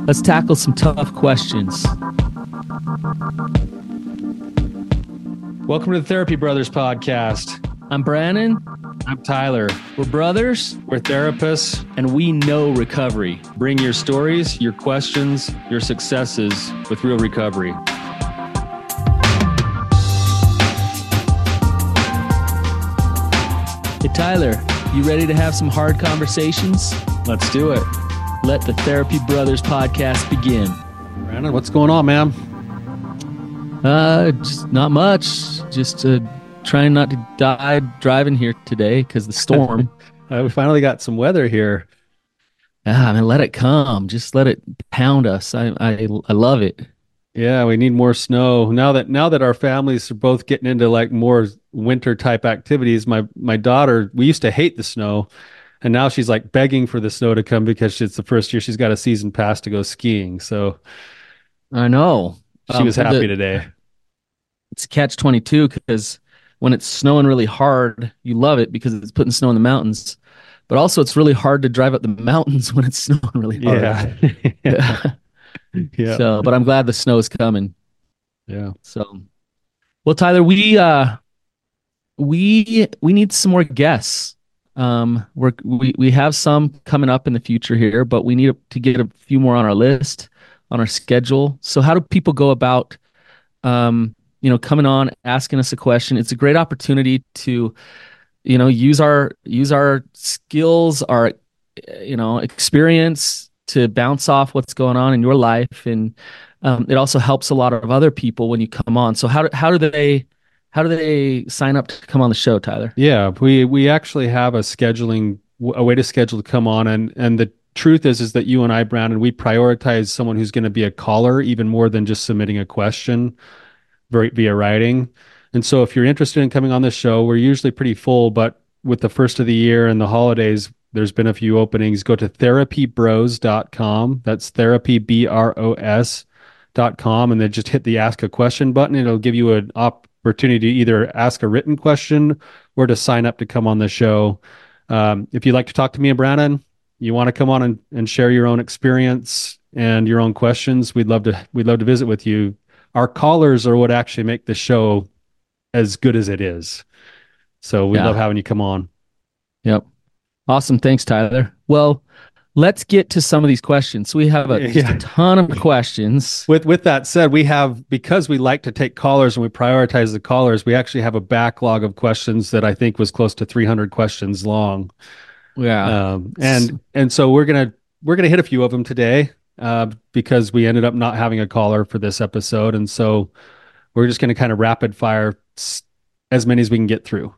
Let's tackle some tough questions. Welcome to the Therapy Brothers podcast. I'm Brandon. I'm Tyler. We're brothers, We're therapists. and we know recovery. Bring your stories, your questions, your successes with real recovery. Hey, Tyler, you ready to have some hard conversations? Let's do it. Let the Therapy Brothers podcast begin. Brandon, what's going on, man? Just not much. Just trying not to die driving here today because the storm. We finally got some weather here. Man, let it come. Just let it pound us. I love it. Yeah, we need more snow. Now that our families are both getting into like more winter type activities, my daughter, we used to hate the snow, and now she's like begging for the snow to come because it's the first year she's got a season pass to go skiing. So I know. she was happy today. It's catch-22 because when it's snowing really hard, you love it because it's putting snow in the mountains. But also it's really hard to drive up the mountains when it's snowing really hard. Yeah. Yeah. So, but I'm glad the snow is coming. Yeah. So, well, Tyler, we need some more guests. We have some coming up in the future here, but we need to get a few more on our list, on our schedule. So how do people go about coming on, asking us a question? It's a great opportunity to, use our skills, our, experience to bounce off what's going on in your life. And it also helps a lot of other people when you come on. So how do they sign up to come on the show, Tyler? Yeah, we actually have a way to schedule to come on, and the truth is that you and I, Brandon, we prioritize someone who's going to be a caller even more than just submitting a question via writing. And so if you're interested in coming on this show, we're usually pretty full, but with the first of the year and the holidays, there's been a few openings. Go to therapybros.com. That's therapybros.com, and then just hit the ask a question button. It'll give you an opportunity to either ask a written question or to sign up to come on the show. If you'd like to talk to me and Brandon, you want to come on and share your own experience and your own questions, we'd love to visit with you. Our callers are what actually make the show as good as it is. So we love having you come on. Yep. Awesome. Thanks, Tyler. Well, let's get to some of these questions. So we have just a ton of questions. With that said, because we like to take callers and we prioritize the callers, we actually have a backlog of questions that I think was close to 300 questions long. Yeah. And so we're gonna hit a few of them today because we ended up not having a caller for this episode, and so we're just gonna kind of rapid fire as many as we can get through.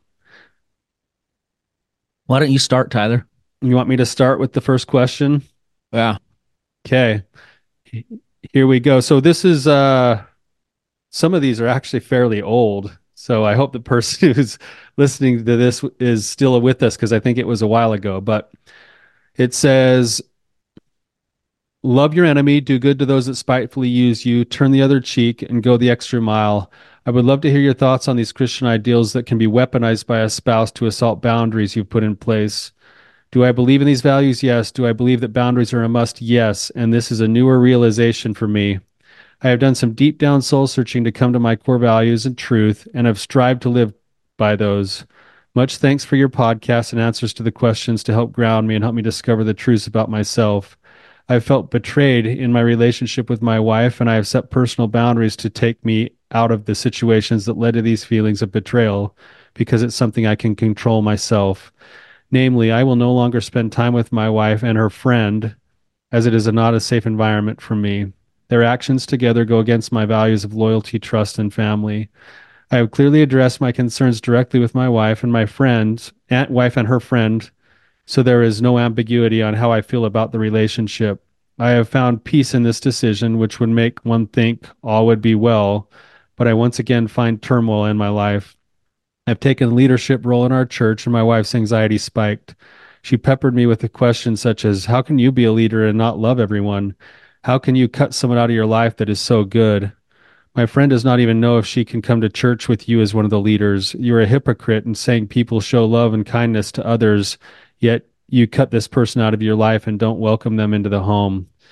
Why don't you start, Tyler? You want me to start with the first question? Yeah. Okay. Here we go. So this is some of these are actually fairly old. So I hope the person who's listening to this is still with us because I think it was a while ago. But it says, love your enemy, do good to those that spitefully use you, turn the other cheek, and go the extra mile. I would love to hear your thoughts on these Christian ideals that can be weaponized by a spouse to assault boundaries you've put in place. Do I believe in these values? Yes. Do I believe that boundaries are a must? Yes. And this is a newer realization for me. I have done some deep down soul searching to come to my core values and truth, and have strived to live by those. Much thanks for your podcast and answers to the questions to help ground me and help me discover the truths about myself. I've felt betrayed in my relationship with my wife, and I have set personal boundaries to take me out of the situations that led to these feelings of betrayal because it's something I can control myself. Namely, I will no longer spend time with my wife and her friend as it is not a safe environment for me. Their actions together go against my values of loyalty, trust, and family. I have clearly addressed my concerns directly with my wife and my wife and her friend, so there is no ambiguity on how I feel about the relationship. I have found peace in this decision, which would make one think all would be well, but I once again find turmoil in my life. I've taken a leadership role in our church, and my wife's anxiety spiked. She peppered me with a question such as, how can you be a leader and not love everyone? How can you cut someone out of your life that is so good? My friend does not even know if she can come to church with you as one of the leaders. You're a hypocrite in saying people show love and kindness to others, yet you cut this person out of your life and don't welcome them into the home.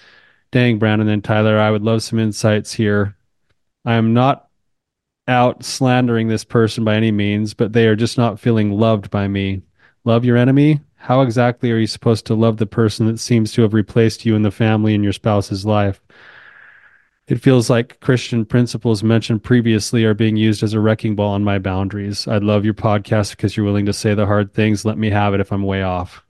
Dang, Brandon and Tyler, I would love some insights here. I am not out slandering this person by any means, but they are just not feeling loved by me. Love your enemy? How exactly are you supposed to love the person that seems to have replaced you in the family in your spouse's life? It feels like Christian principles mentioned previously are being used as a wrecking ball on my boundaries. I love your podcast because you're willing to say the hard things. Let me have it if I'm way off.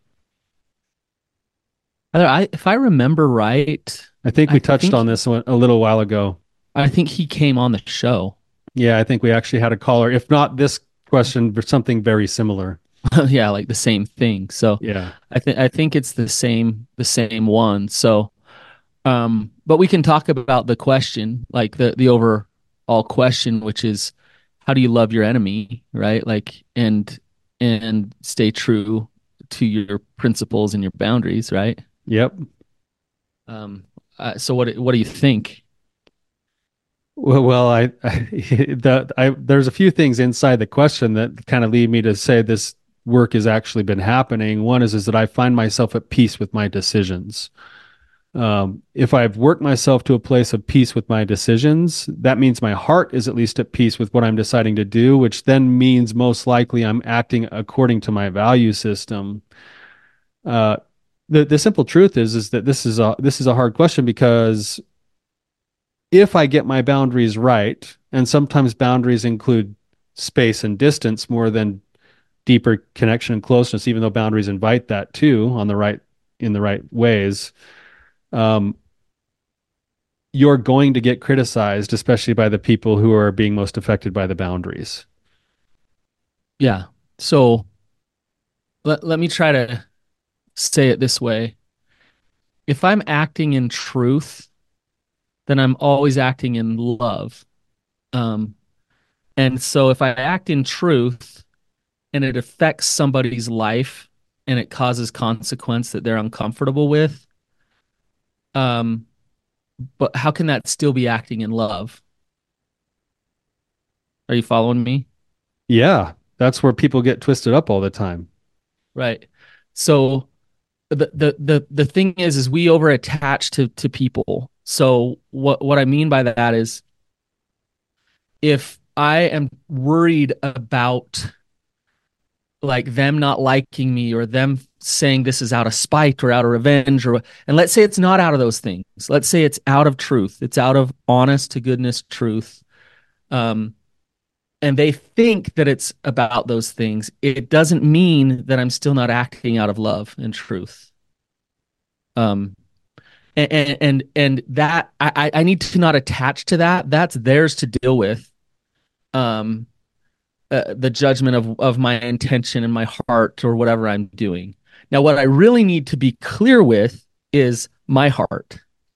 If I remember right, I think I we touched think on this one a little while ago. I think he came on the show. Yeah, I think we actually had a caller, if not this question, but something very similar. Yeah, like the same thing. So Yeah. I think it's the same one. So but we can talk about the question, like the overall question, which is how do you love your enemy, right? Like and stay true to your principles and your boundaries, right? Yep. Um so what do you think? Well, there's a few things inside the question that kind of lead me to say this work has actually been happening. One is that I find myself at peace with my decisions. If I've worked myself to a place of peace with my decisions, that means my heart is at least at peace with what I'm deciding to do, which then means most likely I'm acting according to my value system. Uh, the simple truth is that this is a hard question because if I get my boundaries right, and sometimes boundaries include space and distance more than deeper connection and closeness, even though boundaries invite that too in the right ways. Um, you're going to get criticized, especially by the people who are being most affected by the boundaries. Yeah. So let me try to say it this way. If I'm acting in truth, then I'm always acting in love. Um, and so if I act in truth and it affects somebody's life and it causes consequence that they're uncomfortable with, um, but how can that still be acting in love? Are you following me? Yeah, that's where people get twisted up all the time. Right. So the thing is we over attach to people. So what I mean by that is if I am worried about like them not liking me or them saying this is out of spite or out of revenge or and let's say it's not out of those things. Let's say it's out of truth. It's out of honest to goodness truth. Um and they think that it's about those things. It doesn't mean that I'm still not acting out of love and truth. Um and that I need to not attach to that. That's theirs to deal with. Um the judgment of my intention and my heart or whatever I'm doing. Now, what I really need to be clear with is my heart.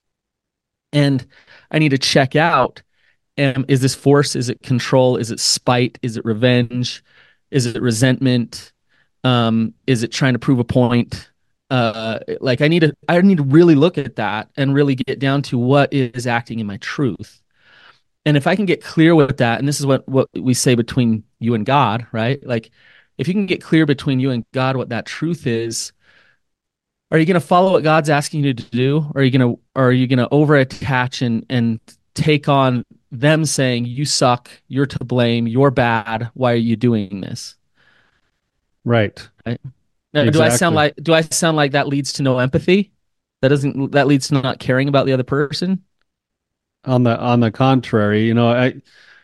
And I need to check out, is this force? Is it control? Is it spite? Is it revenge? Is it resentment? Is it trying to prove a point? Like I need to really look at that and really get down to what is acting in my truth. And if I can get clear with that, and this is what we say between you and God, right? Like if you can get clear between you and God what that truth is, are you going to follow what God's asking you to do? Or are you going to over attach and take on them saying you suck, you're to blame, you're bad, why are you doing this? Right. Right? Now, Exactly. do I sound like that leads to no empathy? That leads to not caring about the other person? On the contrary, I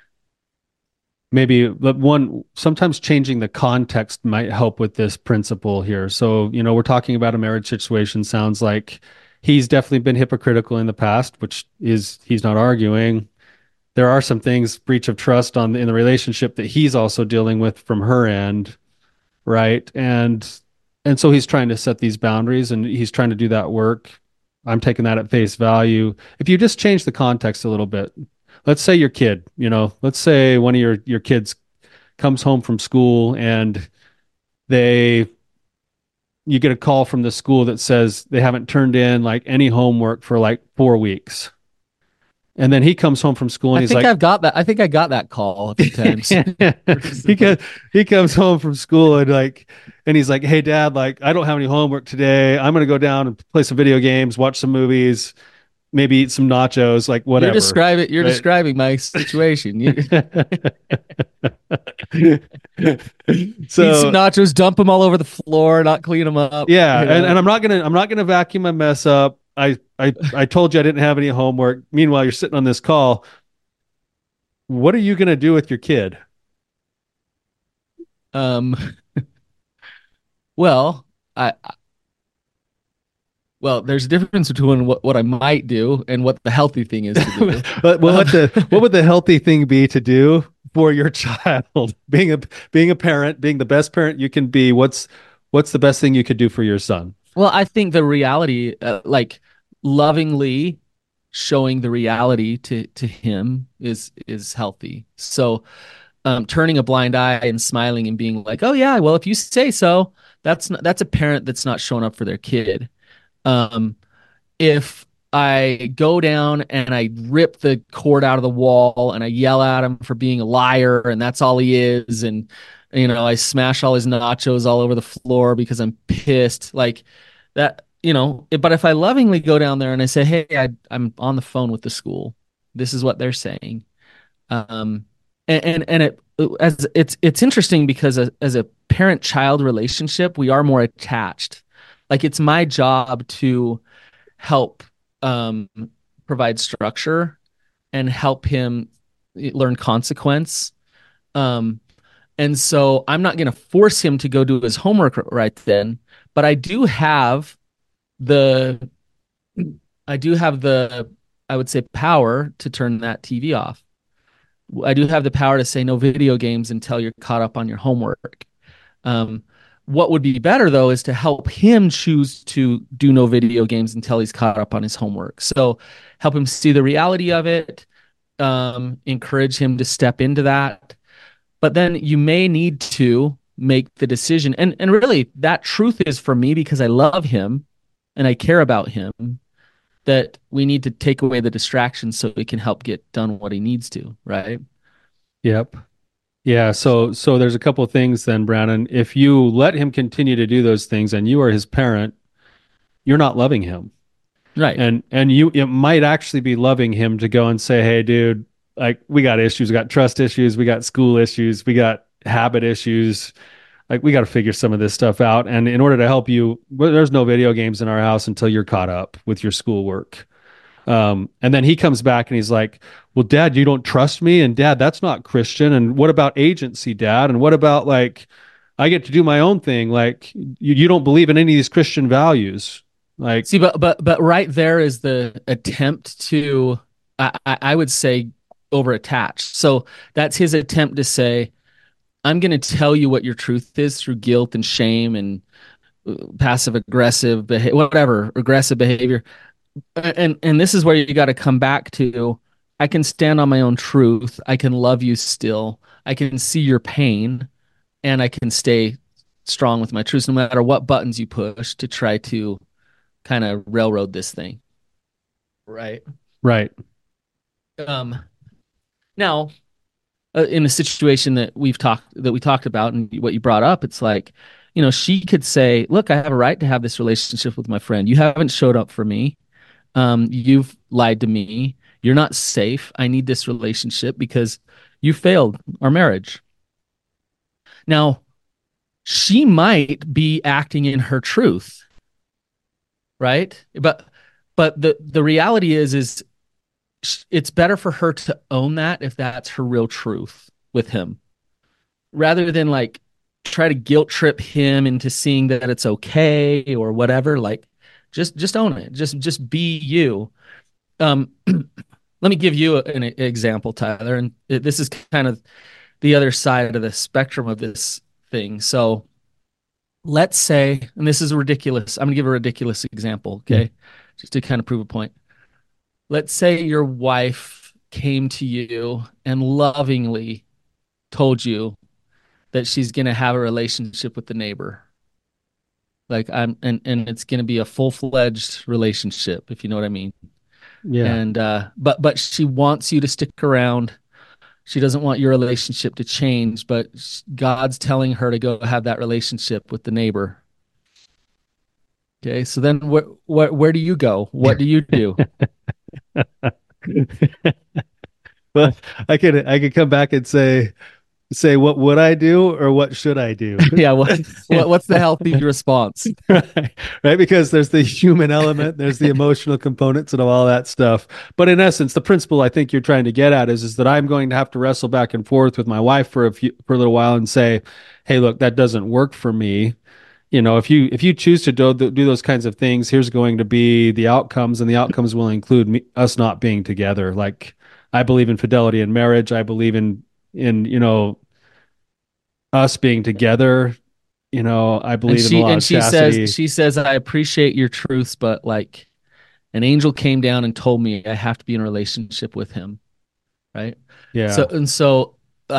maybe one sometimes changing the context might help with this principle here. So, we're talking about a marriage situation. Sounds like he's definitely been hypocritical in the past, which is he's not arguing. There are some things, breach of trust in the relationship that he's also dealing with from her end, right? And so he's trying to set these boundaries and he's trying to do that work. I'm taking that at face value. If you just change the context a little bit, let's say your kid, let's say one of your kids comes home from school and they you get a call from the school that says they haven't turned in like any homework for like 4 weeks. And then he comes home from school and I he's think like, I've got that. I think I got that call a few times. he comes, he comes home from school and he's like, "Hey dad, like I don't have any homework today. I'm going to go down and play some video games, watch some movies." maybe eat some nachos, like whatever. You're Right? describing my situation. You eat some So nachos, dump them all over the floor, not clean them up. yeah, You and know. I'm not gonna vacuum my mess up. I told you I didn't have any homework. Meanwhile, you're sitting on this call. What are you gonna do with your kid? Um. Well, I well, there's a difference between what I might do and what the healthy thing is to do. But Um, what would the healthy thing be to do for your child? Being a parent, being the best parent you can be, what's the best thing you could do for your son? well, I think the reality, like lovingly showing the reality to him is healthy. So, turning a blind eye and smiling and being like, "Oh yeah, well if you say so," that's a parent that's not showing up for their kid. Um, if I go down and I rip the cord out of the wall and I yell at him for being a liar and that's all he is, and I smash all his nachos all over the floor because I'm pissed, like that, but if I lovingly go down there and I say, "Hey, I'm on the phone with the school. This is what they're saying." Um, and it as it's interesting because as a parent-child relationship, we are more attached. Like it's my job to help um, provide structure and help him learn consequence. Um, and so I'm not going to force him to go do his homework right then, but the, I do have the, I would say, power to turn that TV off. I do have the power to say no video games until you're caught up on your homework. Um, what would be better though is to help him choose to do no video games until he's caught up on his homework. So help him see the reality of it, encourage him to step into that. But then you may need to make the decision. And really that truth is for me because I love him and I care about him, that we need to take away the distractions so he can help get done what he needs to, right? Yep. Yeah, so there's a couple of things then, Brandon. If you let him continue to do those things and you are his parent, you're not loving him. Right. And you it might actually be loving him to go and say, "Hey, dude, like we got issues, we got trust issues, we got school issues, we got habit issues. Like we got to figure some of this stuff out. And in order to help you, well, there's no video games in our house until you're caught up with your schoolwork." And then he comes back and he's like, "Well, Dad, you don't trust me, and Dad, that's not Christian. And what about agency, Dad? And what about like I get to do my own thing? Like you don't believe in any of these Christian values." Like, See, but right there is the attempt to, I would say, over attach. So that's his attempt to say, I'm going to tell you what your truth is through guilt and shame and passive aggressive behavior, whatever aggressive behavior. And this is where you got to come back to. I can stand on my own truth. I can love you still. I can see your pain, and I can stay strong with my truth, no matter what buttons you push to try to kind of railroad this thing. Right. right. Um, Now, in a situation that we talked about and what you brought up, it's like, she could say, "Look, I have a right to have this relationship with my friend. You haven't showed up for me. You've lied to me. You're not safe. I need this relationship because you failed our marriage." Now, she might be acting in her truth, right? But the reality is it's better for her to own that if that's her real truth with him, rather than like try to guilt trip him into seeing that it's okay or whatever. Like just own it. Just be you. Let me give you an example, Tyler, and this is kind of the other side of the spectrum of this thing. So let's say, and this is ridiculous. I'm gonna give a ridiculous example, Mm. okay, just to kind of prove a point. Let's say your wife came to you and lovingly told you that she's going to have a relationship with the neighbor. Like and it's going to be a full-fledged relationship, if you know what I mean. Yeah. And but she wants you to stick around. She doesn't want your relationship to change, but God's telling her to go have that relationship with the neighbor. Okay? So then where do you go? What do you do? But I could come back and say what would I do or what should I do? Yeah, what's the healthy response? Right. Right. Because there's the human element, there's the emotional components and all that stuff. But in essence, the principle I think you're trying to get at is that I'm going to have to wrestle back and forth with my wife for a little while and say, hey, look, that doesn't work for me. If you choose to do those kinds of things, here's going to be the outcomes, and the outcomes will include us not being together. Like I believe in fidelity in marriage. I believe in us being together. I And believe in a she lot and of she says chastity. she says I appreciate your truths, but like an angel came down and told me I have to be in a relationship with him, right? So Yeah. and so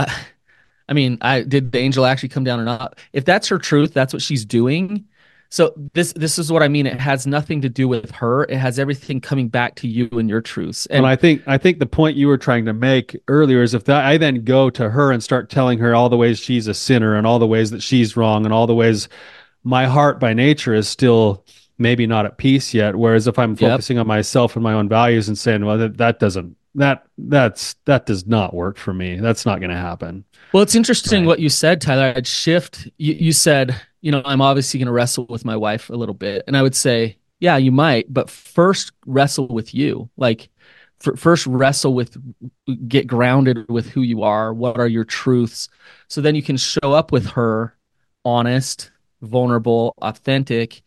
I mean, I did the angel actually come down or not? If that's her truth, that's what she's doing. So this is what I mean. It has nothing to do with her. It has everything coming back to you and your truths. Well, And I think the point you were trying to make earlier is if I then go to her and start telling her all the ways she's a sinner and all the ways that she's wrong and all the ways my heart by nature is still maybe not at peace yet. Whereas if I'm yep. focusing on myself and my own values and saying, well, that doesn't that does not work for me. That's not going to happen. Well, it's interesting Right. what you said, Tyler. I'd shift. You said, I'm obviously going to wrestle with my wife a little bit. And I would say, yeah, you might, but first wrestle with you. Like, first wrestle with, get grounded with who you are. What are your truths? So then you can show up with her honest, vulnerable, authentic,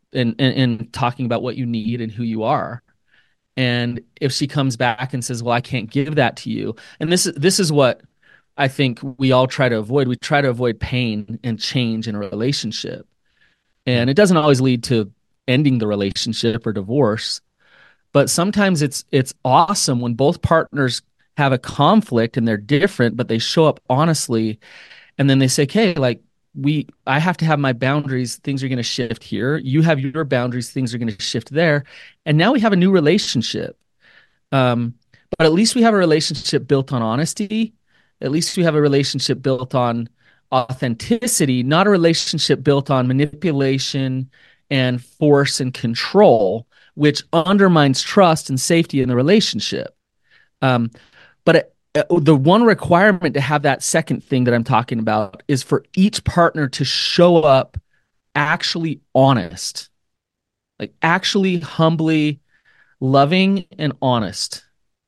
and talking about what you need and who you are. And if she comes back and says, "Well, I can't give that to you," and this is what I think we all try to avoid. We try to avoid pain and change in a relationship, Yeah. and it doesn't always lead to ending the relationship or divorce. But sometimes it's awesome when both partners have a conflict and they're different, but they show up honestly, and then they say, "Okay, like I have to have my boundaries. Things are going to shift here. You have your boundaries. Things are going to shift there, and now we have a new relationship." Um, but at least we have a relationship built on honesty. At least we have a relationship built on authenticity, not a relationship built on manipulation and force and control, which undermines trust and safety in the relationship. Um, but the one requirement to have that second thing that I'm talking about is for each partner to show up actually honest, like actually humbly loving and honest.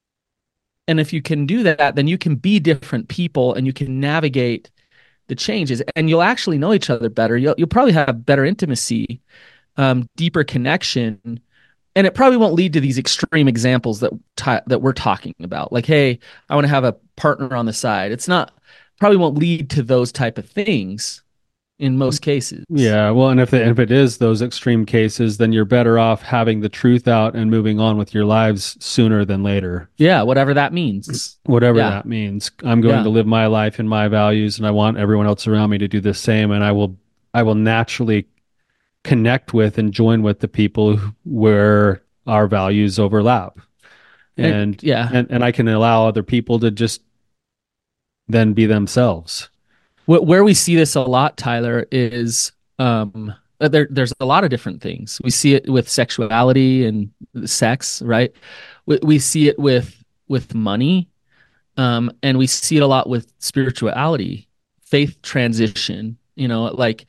And if you can do that, then you can be different people and you can navigate the changes and you'll actually know each other better. You'll probably have better intimacy, deeper connection. And it probably won't lead to these extreme examples that we're talking about. Like, hey, I want to have a partner on the side. It's not probably won't lead to those type of things in most cases. Yeah, well, and if it is those extreme cases, then you're better off having the truth out and moving on with your lives sooner than later. Yeah, whatever that means. Whatever Yeah. that means. I'm going to Yeah. live my life and my values, and I want everyone else around me to do the same. And I will naturally connect with and join with the people where our values overlap. And Yeah. and I can allow other people to just then be themselves. Where we see this a lot, Tyler, is there's a lot of different things. We see it with sexuality and sex, right? We see it with money, and we see it a lot with spirituality, faith transition. Like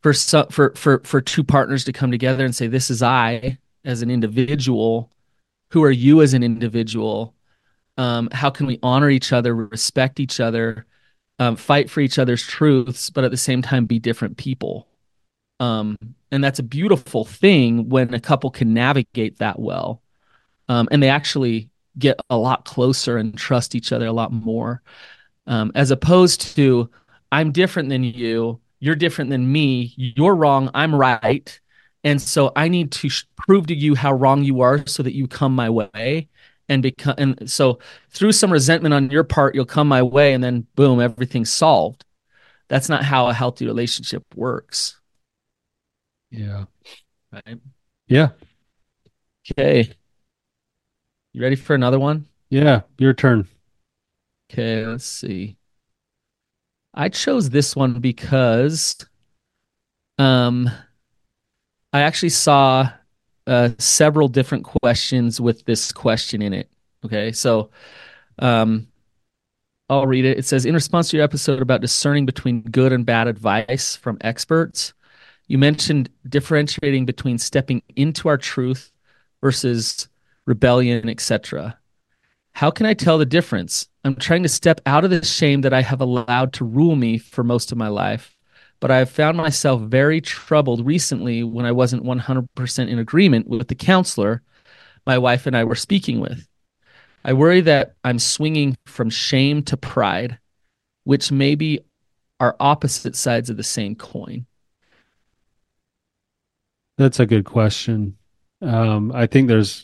for two partners to come together and say, "This is I as an individual. Who are you as an individual? How can we honor each other, respect each other?" Fight for each other's truths, but at the same time be different people. Um, and that's a beautiful thing when a couple can navigate that well. And they actually get a lot closer and trust each other a lot more, as opposed to I'm different than you, you're different than me, you're wrong, I'm right. And so I need to prove to you how wrong you are so that you come my way and so through some resentment on your part, you'll come my way and then boom, everything's solved. That's not how a healthy relationship works. Yeah. Right. Yeah. Okay. You ready for another one? Yeah. Your turn. Okay, let's see. I chose this one because um I actually saw several different questions with this question in it. Okay, so um, I'll read it. It says, in response to your episode about discerning between good and bad advice from experts, you mentioned differentiating between stepping into our truth versus rebellion, etc. How can I tell the difference? I'm trying to step out of the shame that I have allowed to rule me for most of my life, but I have found myself very troubled recently when I wasn't 100% in agreement with the counselor my wife and I were speaking with. I worry that I'm swinging from shame to pride, which maybe are opposite sides of the same coin. That's a good question. I think there's,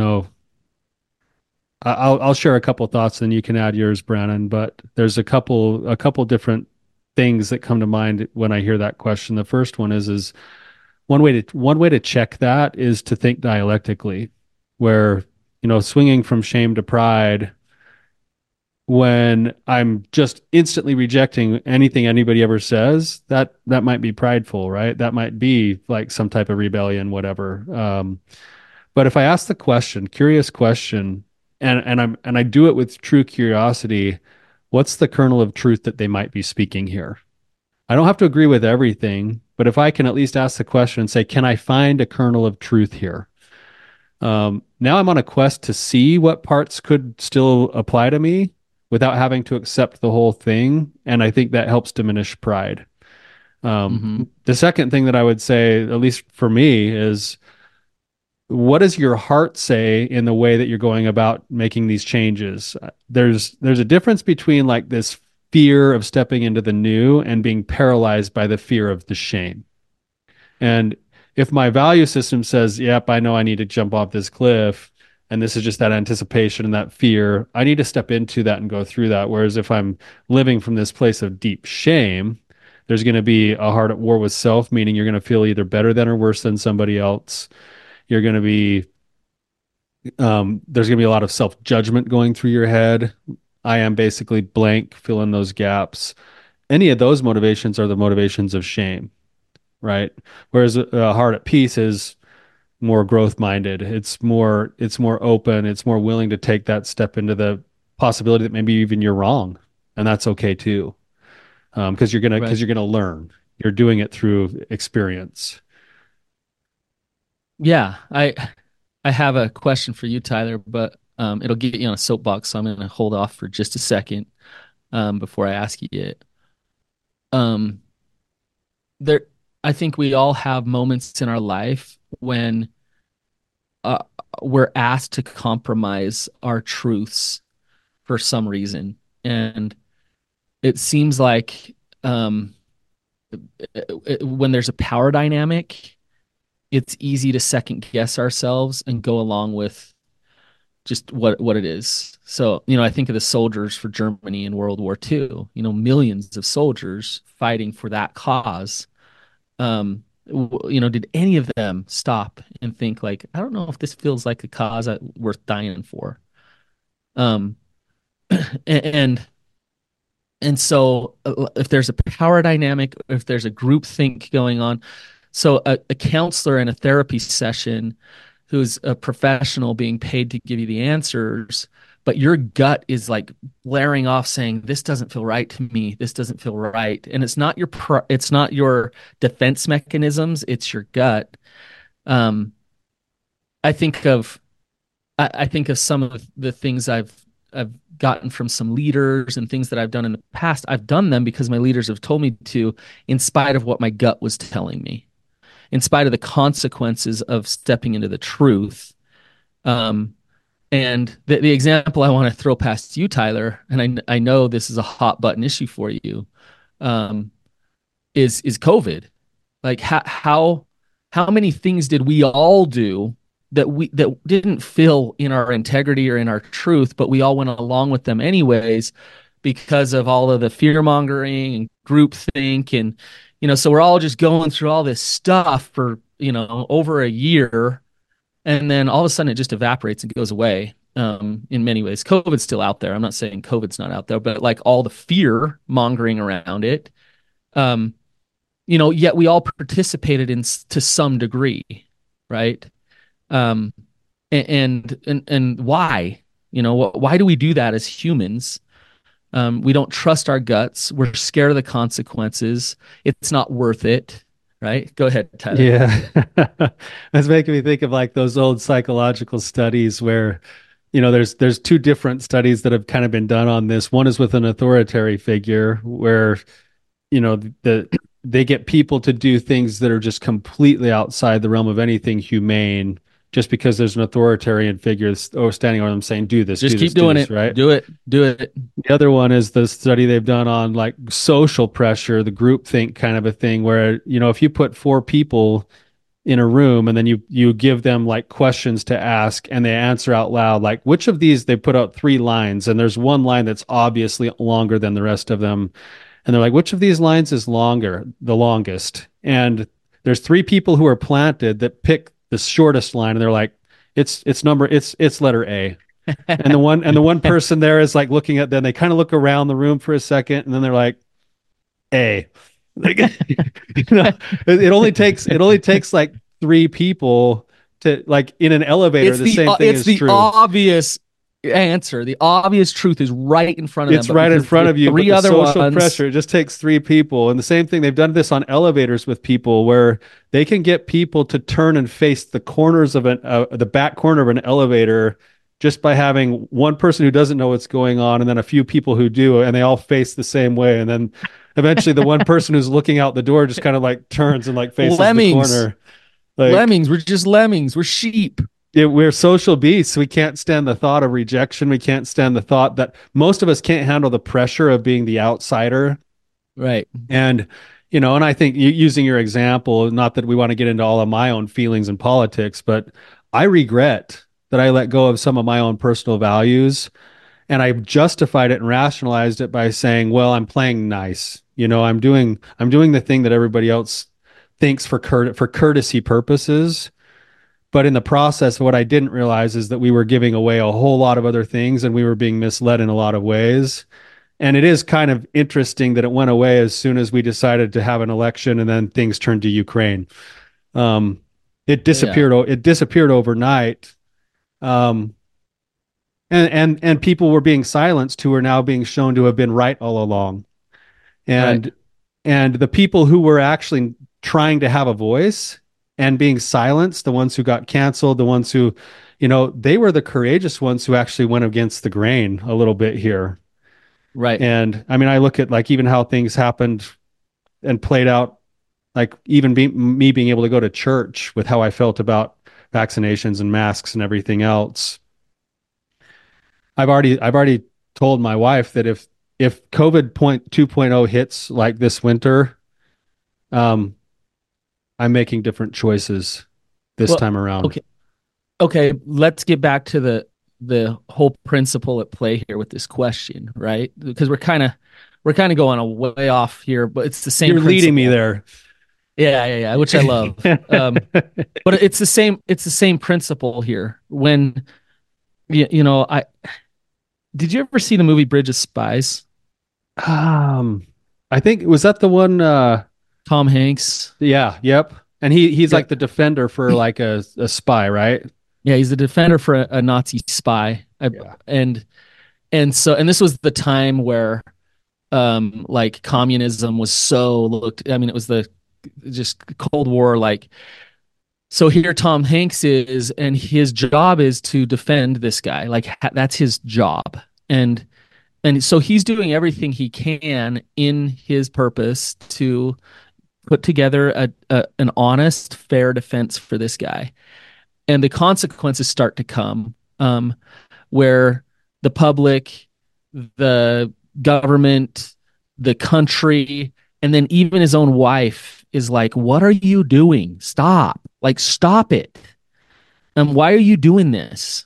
I'll share a couple thoughts and you can add yours, Brandon, but there's a couple different things that come to mind when I hear that question. The first one is one way to check that is to think dialectically, where, swinging from shame to pride, when I'm just instantly rejecting anything anybody ever says, that might be prideful, right? That might be like some type of rebellion, whatever. But if I ask the question, curious question, and I do it with true curiosity, what's the kernel of truth that they might be speaking here? I don't have to agree with everything, but if I can at least ask the question and say, can I find a kernel of truth here? Now I'm on a quest to see what parts could still apply to me without having to accept the whole thing. And I think that helps diminish pride. Mm-hmm. The second thing that I would say, at least for me, is what does your heart say in the way that you're going about making these changes? There's a difference between like this fear of stepping into the new and being paralyzed by the fear of the shame. And if my value system says, yep, I know I need to jump off this cliff, and this is just that anticipation and that fear, I need to step into that and go through that. Whereas if I'm living from this place of deep shame, there's going to be a heart at war with self, meaning you're going to feel either better than or worse than somebody else. You're going to be, there's going to be a lot of self judgment going through your head. I am basically blank, fill in those gaps. Any of those motivations are the motivations of shame, right? Whereas a heart at peace is more growth minded. It's more open. It's more willing to take that step into the possibility that maybe even you're wrong, and that's okay too. Because you're gonna Right. because you're gonna learn. You're doing it through experience. Yeah. I have a question for you, Tyler, but it'll get you on a soapbox, so I'm going to hold off for just a second before I ask you it. Um, there, I think we all have moments in our life when uh, we're asked to compromise our truths for some reason, and it seems like when there's a power dynamic, it's easy to second guess ourselves and go along with just what it is. So, I think of the soldiers for Germany in World War II, millions of soldiers fighting for that cause. Did any of them stop and think like, I don't know if this feels like a cause worth dying for? Um, and and so if there's a power dynamic, if there's a group think going on, so a counselor in a therapy session who's a professional being paid to give you the answers, but your gut is like blaring off saying, this doesn't feel right to me. This doesn't feel right. And it's not your defense mechanisms, it's your gut. Um, I think of I think of some of the things I've gotten from some leaders and things that I've done in the past. I've done them because my leaders have told me to, in spite of what my gut was telling me, in spite of the consequences of stepping into the truth. Um, and the example I want to throw past you, Tyler, and I know this is a hot button issue for you, um, is COVID. Like how many things did we all do that didn't feel in our integrity or in our truth, but we all went along with them anyways because of all of the fear mongering and groupthink, and so we're all just going through all this stuff for over a year, and then all of a sudden it just evaporates and goes away. In many ways, COVID's still out there. I'm not saying COVID's not out there, but like all the fear mongering around it, um, yet we all participated in to some degree, right? Um, and why? Why do we do that as humans? We don't trust our guts. We're scared of the consequences. It's not worth it, right? Go ahead, Tyler. Yeah. That's making me think of like those old psychological studies where, there's two different studies that have kind of been done on this. One is with an authoritarian figure where, they get people to do things that are just completely outside the realm of anything humane just because there's an authoritarian figure standing over them saying, do this, Just do keep this, do doing this, it. right? Do it. Do it. The other one is the study they've done on like social pressure, the group think kind of a thing where, if you put four people in a room and then you give them like questions to ask and they answer out loud, like which of these, they put out three lines and there's one line that's obviously longer than the rest of them. And they're like, which of these lines is the longest? And there's three people who are planted that pick the shortest line and they're like, it's letter A. And the one person there is like looking at them. They kind of look around the room for a second, and then they're like, "A." Like, it only takes like three people to like in an elevator. The same thing it's is the true. obvious answer. The obvious truth is right in front of them. It's right in front of you, but Three the other social ones, pressure, it just takes three people. And the same thing, they've done this on elevators with people where they can get people to turn and face the corners of the back corner of an elevator just by having one person who doesn't know what's going on and then a few people who do, and they all face the same way. And then eventually the one person who's looking out the door just kind of like turns and like faces the corner. Like, lemmings. We're just lemmings. We're sheep. we're social beasts. We can't stand the thought of rejection. We can't stand the thought that most of us can't handle the pressure of being the outsider. Right. And, and I think using your example, not that we want to get into all of my own feelings and politics, but I regret that I let go of some of my own personal values. And I justified it and rationalized it by saying, well, I'm playing nice. I'm doing the thing that everybody else thinks for courtesy purposes. But in the process, what I didn't realize is that we were giving away a whole lot of other things and we were being misled in a lot of ways. And it is kind of interesting that it went away as soon as we decided to have an election and then things turned to Ukraine. It disappeared. Yeah. It disappeared overnight. Um, and people were being silenced who are now being shown to have been right all along. Right. And the people who were actually trying to have a voice and being silenced, the ones who got canceled, the ones who, they were the courageous ones who actually went against the grain a little bit here. Right. And I mean, I look at like even how things happened and played out, like even me being able to go to church with how I felt about vaccinations and masks and everything else. I've already told my wife that if COVID 2.0 hits like this winter, um, I'm making different choices this Well, time around. okay. Okay. Let's get back to the whole principle at play here with this question, right? Because we're kind of going a way off here, but it's the same You're leading me principle. there. Yeah, yeah, yeah, which I love. But it's the same principle here. When I did you ever see the movie Bridge of Spies? um, I think was that the one. Tom Hanks. Yeah, yep. And he's Yeah, like the defender for like a spy, right? yeah, he's the defender for a Nazi spy. Yeah. And this was the time where like communism was so looked. I mean, it was the just Cold War like. So here Tom Hanks is, and his job is to defend this guy. Like that's his job. And so he's doing everything he can in his purpose to put together an honest, fair defense for this guy. And the consequences start to come, where the public, the government, the country, and then even his own wife is like, "What are you doing? Stop! Like, stop it! And why are you doing this?"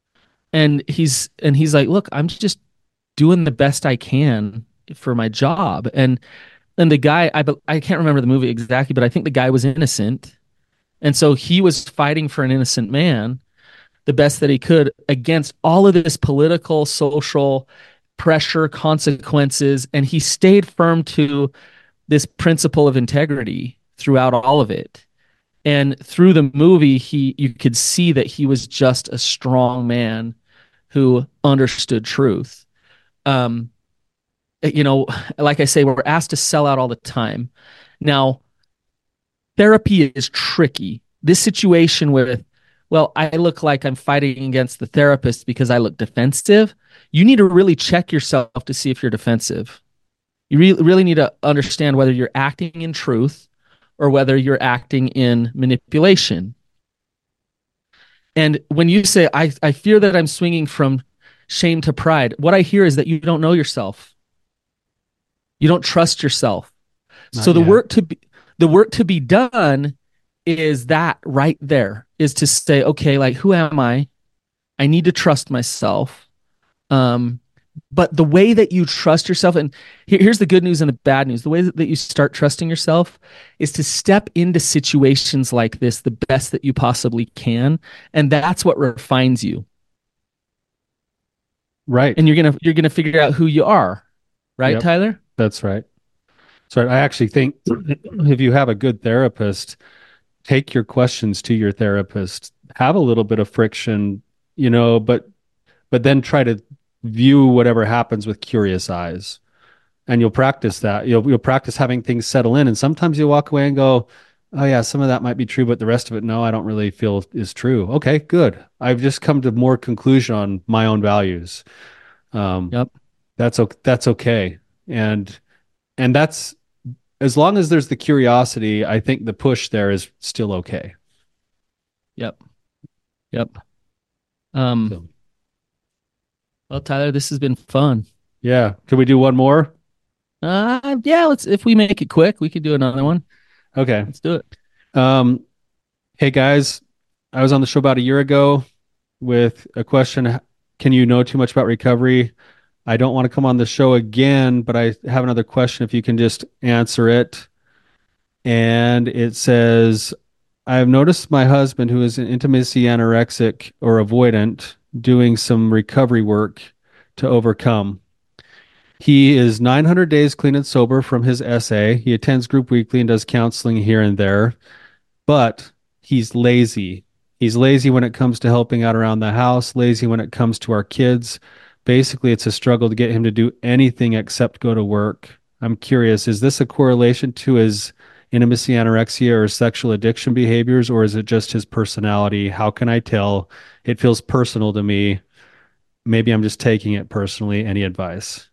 And he's like, "Look, I'm just doing the best I can for my job." And the guy, I can't remember the movie exactly, but I think the guy was innocent, and so he was fighting for an innocent man the best that he could against all of this political, social pressure, consequences, and he stayed firm to this principle of integrity throughout all of it. And through the movie, you could see that he was just a strong man who understood truth. Um, you know, like I say, we're asked to sell out all the time. Now, therapy is tricky. This situation with, well, I look like I'm fighting against the therapist because I look defensive. You need to really check yourself to see if you're defensive. You really need to understand whether you're acting in truth or whether you're acting in manipulation. And when you say, I fear that I'm swinging from shame to pride, what I hear is that you don't know yourself. You don't trust yourself. So Not yet. the work to be done is that right there is to say, okay, like who am I? I need to trust myself. Um, but the way that you trust yourself, and here's the good news and the bad news. The way that you start trusting yourself is to step into situations like this the best that you possibly can, and that's what refines you. Right. And you're gonna figure out who you are, right, Yep. Tyler? That's right. So I actually think if you have a good therapist, take your questions to your therapist, have a little bit of friction, but then try to view whatever happens with curious eyes. And you'll practice that. You'll practice having things settle in. And sometimes you'll walk away and go, oh yeah, some of that might be true, but the rest of it, no, I don't really feel is true. Okay, good. I've just come to more conclusion on my own values. Um, Yep. that's okay. And that's as long as there's the curiosity, I think the push there is still okay. Yep. Yep. Um, So well, Tyler, this has been fun. yeah. Can we do one more? Yeah, let's if we make it quick, we could do another one. Okay. Let's do it. Um, hey guys, I was on the show about a year ago with a question. Can you know too much about recovery? I don't want to come on the show again, but I have another question if you can just answer it. And it says, I have noticed my husband, who is an intimacy anorexic or avoidant, doing some recovery work to overcome. He is 900 days clean and sober from his SA. He attends group weekly and does counseling here and there, but he's lazy. He's lazy when it comes to helping out around the house, lazy when it comes to our kids. Basically, it's a struggle to get him to do anything except go to work. I'm curious, is this a correlation to his intimacy anorexia or sexual addiction behaviors, or is it just his personality? How can I tell? It feels personal to me. Maybe I'm just taking it personally. Any advice?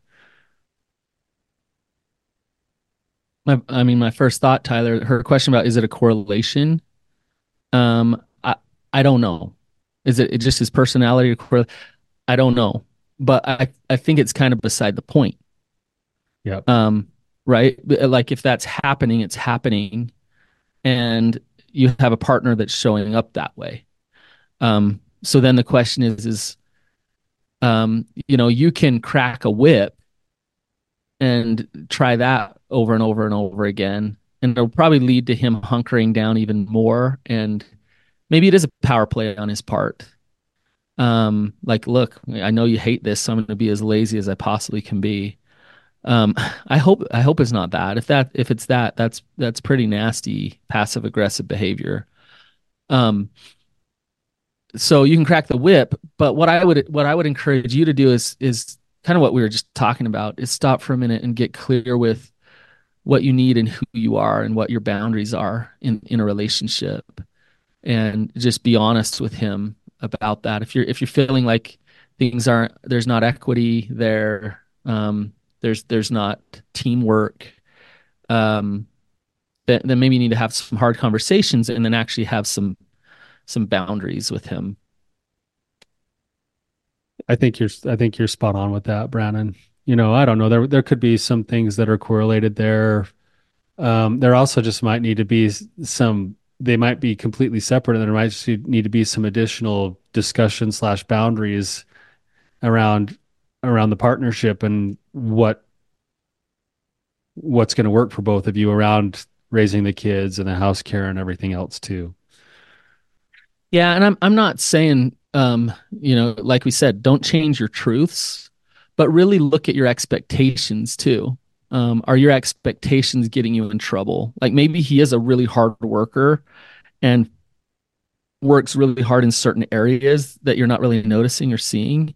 I mean, my first thought, Tyler, her question about is it a correlation? Um, I I don't know. Is it just his personality or I don't know. But I think it's kind of beside the point. Yep. Um, right? Like if that's happening, it's happening, and you have a partner that's showing up that way. So then the question is, you can crack a whip and try that over and over and over again. And it'll probably lead to him hunkering down even more. And maybe it is a power play on his part. Like, look, I know you hate this, so I'm going to be as lazy as I possibly can be. Um, I hope it's not that. If it's that, that's pretty nasty passive aggressive behavior. Um, so you can crack the whip, but what I would encourage you to do is kind of what we were just talking about is stop for a minute and get clear with what you need and who you are and what your boundaries are in a relationship, and just be honest with him about that. If you're feeling like things aren't there's not equity there, there's not teamwork, um, then maybe you need to have some hard conversations and then actually have some boundaries with him. I think you're spot on with that, Brandon. I don't know. There could be some things that are correlated there. There also just might need to be some. They might be completely separate, and there might just need to be some additional discussion slash boundaries around around the partnership and what's going to work for both of you around raising the kids and the house care and everything else too. Yeah, and I'm not saying like we said, don't change your truths, but really look at your expectations too. Are your expectations getting you in trouble? Like maybe he is a really hard worker and works really hard in certain areas that you're not really noticing or seeing.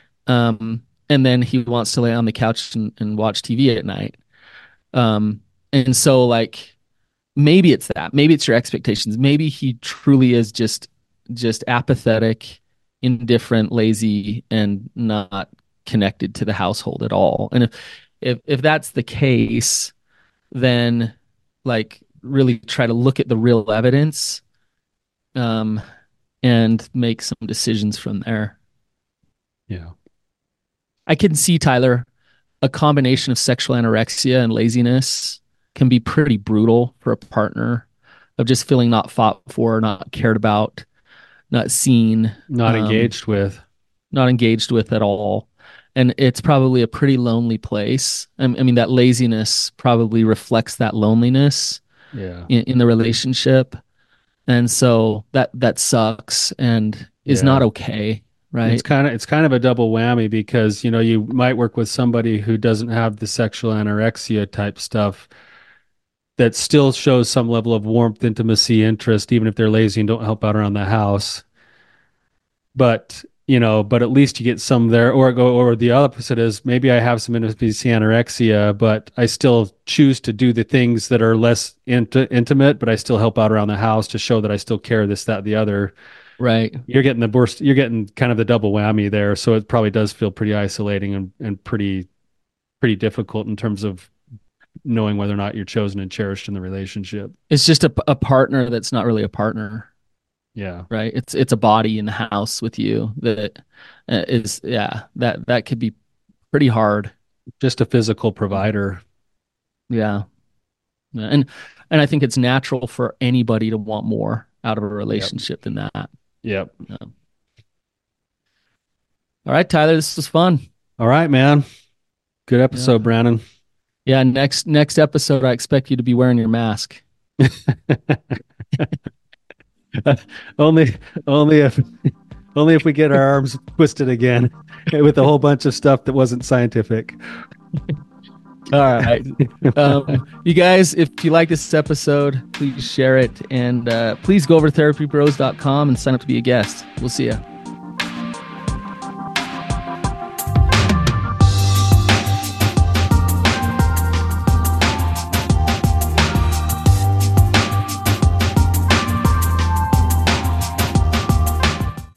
And then he wants to lay on the couch and watch TV at night. And so like maybe it's that. Maybe it's your expectations. Maybe he truly is just apathetic, indifferent, lazy, and not connected to the household at all. And if that's the case, then like really try to look at the real evidence, um, and make some decisions from there. Yeah. I can see, Tyler, a combination of sexual anorexia and laziness can be pretty brutal for a partner, of just feeling not fought for, not cared about, not seen, Not engaged with. not engaged with at all. And it's probably a pretty lonely place. I mean, that laziness probably reflects that loneliness Yeah. in the relationship. And so that sucks and is Yeah. not okay, right? It's kind of a double whammy because, you know, you might work with somebody who doesn't have the sexual anorexia type stuff that still shows some level of warmth, intimacy, interest, even if they're lazy and don't help out around the house. But, you know, but at least you get some there, or the opposite is maybe I have some intimacy anorexia, but I still choose to do the things that are less intimate, but I still help out around the house to show that I still care, this, that, the other. Right. You're getting kind of the double whammy there. So it probably does feel pretty isolating and pretty difficult in terms of knowing whether or not you're chosen and cherished in the relationship. It's just a partner that's not really a partner, Yeah. right? It's a body in the house with you that is, yeah, that could be pretty hard. Just a physical provider. Yeah. Yeah. And I think it's natural for anybody to want more out of a Yep. relationship than that. Yep. Yeah. All right, Tyler, this was fun. All right, man. Good episode, Yeah. Brandon. Yeah, next episode I expect you to be wearing your mask. only only if only if we get our arms twisted again with a whole bunch of stuff that wasn't scientific. All right. You guys, if you like this episode, please share it, and please go over to therapybros.com and sign up to be a guest. We'll see you.